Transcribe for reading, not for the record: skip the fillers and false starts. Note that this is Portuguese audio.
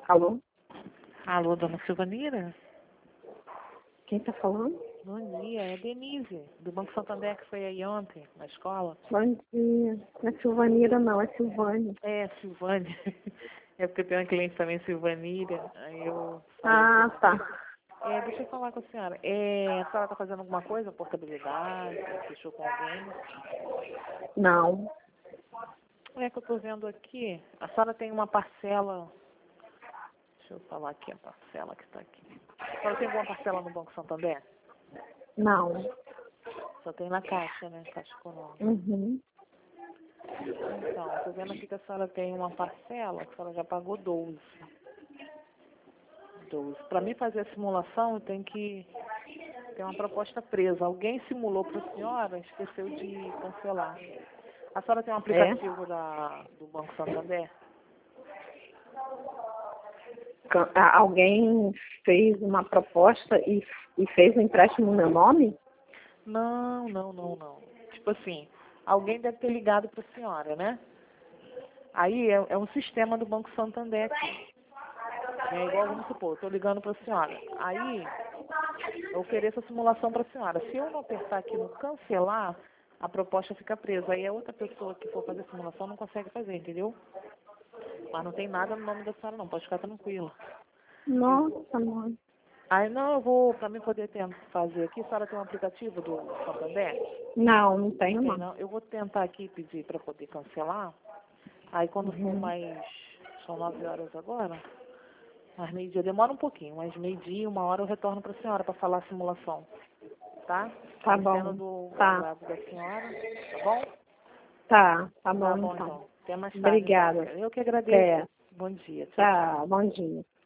Alô? Alô, dona Silvanira? Quem tá falando? Bom dia, é Denise, do Banco Santander, que foi aí ontem, na escola. Bom dia. Não é Silvanira, não, é Silvânia. É, Silvânia. É porque tem uma cliente também, Silvanira, aí eu falei Ah, tá. deixa eu falar com a senhora. A senhora está fazendo alguma coisa, portabilidade, fechou com alguém? Não. É que eu estou vendo aqui, a senhora tem uma parcela, deixa eu falar aqui a parcela que está aqui. A senhora tem alguma parcela no Banco Santander? Não. Só tem na Caixa, né? Caixa Econômica. Uhum. Então, estou vendo aqui que a senhora tem uma parcela, que a senhora já pagou 12. Para mim fazer a simulação, eu tenho que ter uma proposta presa. Alguém simulou para a senhora, esqueceu de cancelar. A senhora tem um aplicativo do Banco Santander? Alguém fez uma proposta e fez um empréstimo no meu nome? Não. Tipo assim, alguém deve ter ligado para a senhora, né? Aí é um sistema do Banco Santander aqui. É igual, vamos supor, estou ligando para a senhora. Aí eu ofereço a simulação para a senhora. Se eu não apertar aqui no cancelar, a proposta fica presa. Aí a outra pessoa que for fazer a simulação não consegue fazer, entendeu? Mas não tem nada no nome da senhora não, pode ficar tranquila. Nossa, mãe. Aí não, eu vou, para mim poder fazer aqui, a senhora tem um aplicativo do Santander? Não tenho, Tem não. não. Eu vou tentar aqui pedir para poder cancelar. Aí quando for são 9 horas agora, mas meio-dia demora um pouquinho, mas meio-dia, 1 hora eu retorno para a senhora para falar a simulação. Tá? Tá Dependendo bom. do Tá. lado da senhora, tá bom? Tá Tá bom bom então. então. Até mais tarde então. Obrigada. Eu que agradeço. É. Bom dia. Tchau, tchau. Tá, bom dia.